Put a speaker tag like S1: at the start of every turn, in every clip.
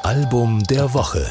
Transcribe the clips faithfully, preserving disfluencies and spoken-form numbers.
S1: Album der Woche.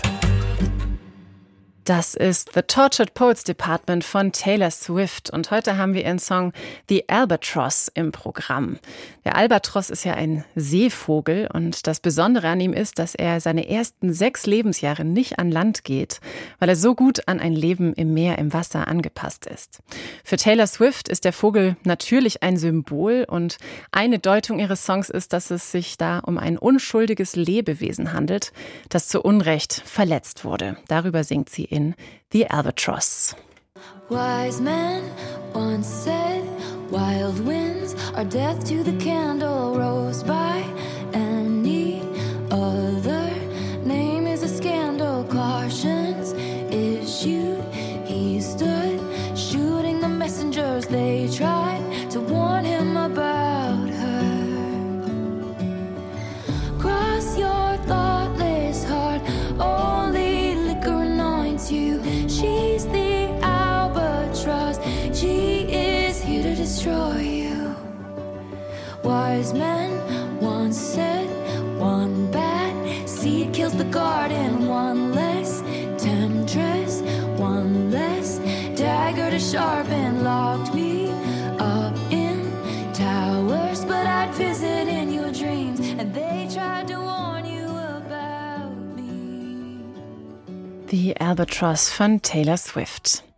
S2: Das ist The Tortured Poets Department von Taylor Swift und heute haben wir ihren Song The Albatross im Programm. Der Albatros ist ja ein Seevogel und das Besondere an ihm ist, dass er seine ersten sechs Lebensjahre nicht an Land geht, weil er so gut an ein Leben im Meer, im Wasser angepasst ist. Für Taylor Swift ist der Vogel natürlich ein Symbol und eine Deutung ihres Songs ist, dass es sich da um ein unschuldiges Lebewesen handelt, das zu Unrecht verletzt wurde. Darüber singt sie in The Albatross.
S3: Wise men once said, wild winds are death to the candle rose by any other name is a scandal. Cautions issued, he stood shooting the messengers. They tried to warn him about her. Cross your thoughtless heart, only liquor anoints you. She's the albatross, she is here to destroy you. Wise men once said, one bad seed kills the garden. One less temptress, one less dagger to sharpen. Locked me up in towers, but I'd visit in your dreams, and they tried to warn you about me.
S2: The Albatross von Taylor Swift.